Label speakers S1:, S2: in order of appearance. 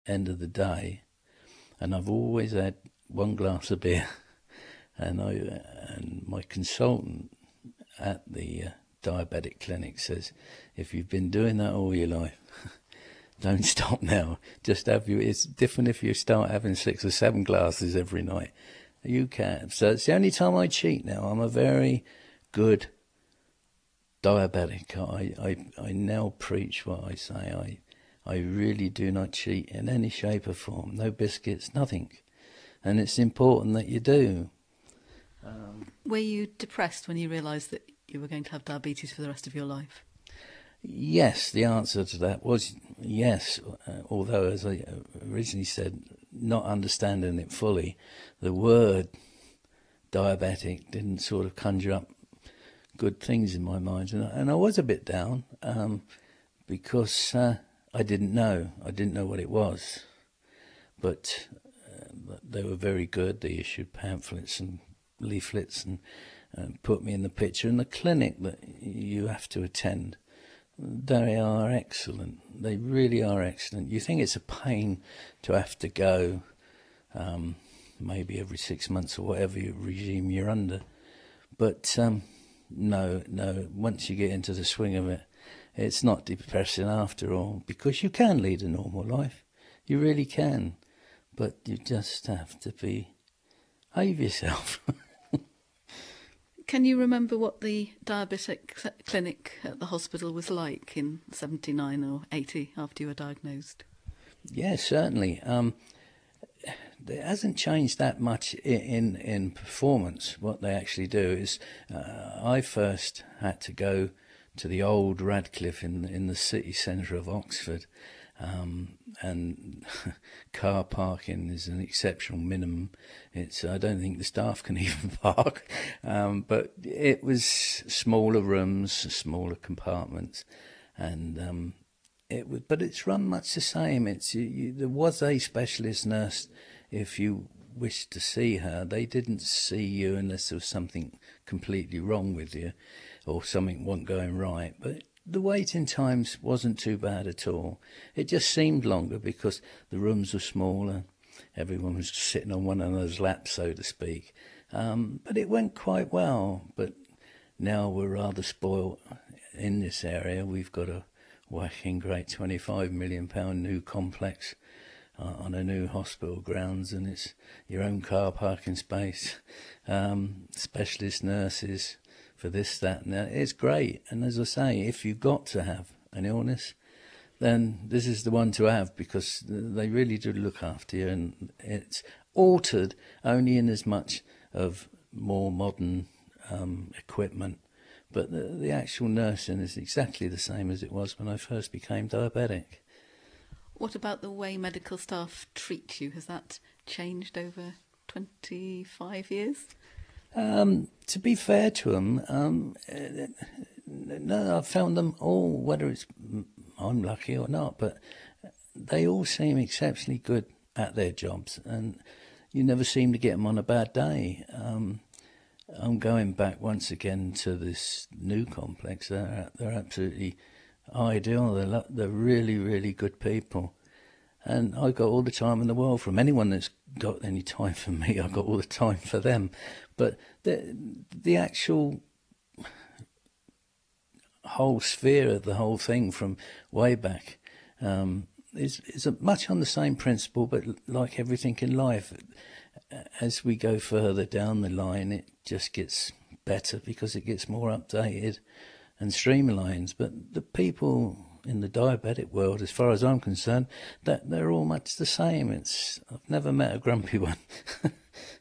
S1: end of the day, and I've always had one glass of beer. And my consultant at the diabetic clinic says, if you've been doing that all your life, don't stop now. Just have you. It's different if you start having 6 or 7 glasses every night. You can. So it's the only time I cheat now. I'm a very good diabetic. I now preach what I say. I really do not cheat in any shape or form. No biscuits, nothing. And it's important that you do.
S2: Were you depressed when you realised that you were going to have diabetes for the rest of your life?
S1: Yes, the answer to that was yes. Although, as I originally said, not understanding it fully, the word diabetic didn't sort of conjure up good things in my mind. And I was a bit down because I didn't know. I didn't know what it was. But they were very good. They issued pamphlets and leaflets and put me in the picture. And the clinic that you have to attend, they are excellent. They really are excellent. You think it's a pain to have to go maybe every 6 months or whatever regime you're under. But no, once you get into the swing of it, it's not depressing after all, because you can lead a normal life. You really can. But you just have to behave yourself.
S2: Can you remember what the diabetic clinic at the hospital was like in 79 or 80 after you were diagnosed?
S1: Yes, certainly. It hasn't changed that much in performance. What they actually do is, I first had to go to the old Radcliffe in the city centre of Oxford, and car parking is an exceptional minimum. I don't think the staff can even park, but it was smaller rooms, smaller compartments, and but it's run much the same. There was a specialist nurse. If you wished to see her, they didn't see you unless there was something completely wrong with you, or something wasn't going right. But the waiting times wasn't too bad at all. It just seemed longer because the rooms were smaller. Everyone was sitting on one another's laps, so to speak. But it went quite well. But now we're rather spoilt in this area. We've got a whacking great £25 million new complex on a new hospital grounds, and it's your own car parking space, specialist nurses for this, that, and that. It's great. And as I say, if you've got to have an illness, then this is the one to have, because they really do look after you, and it's altered only in as much of more modern equipment. But the actual nursing is exactly the same as it was when I first became diabetic.
S2: What about the way medical staff treat you? Has that changed over 25 years?
S1: To be fair to them, no, I've found them all, whether it's I'm lucky or not, but they all seem exceptionally good at their jobs, and you never seem to get them on a bad day. I'm going back once again to this new complex. They're absolutely ideal. They're really, really good people. And I got all the time in the world from anyone that's got any time for me. I got all the time for them. But the actual whole sphere of the whole thing from way back is much on the same principle, but like everything in life, as we go further down the line, it just gets better because it gets more updated and streamlines. But the people in the diabetic world, as far as I'm concerned, that they're all much the same. I've never met a grumpy one.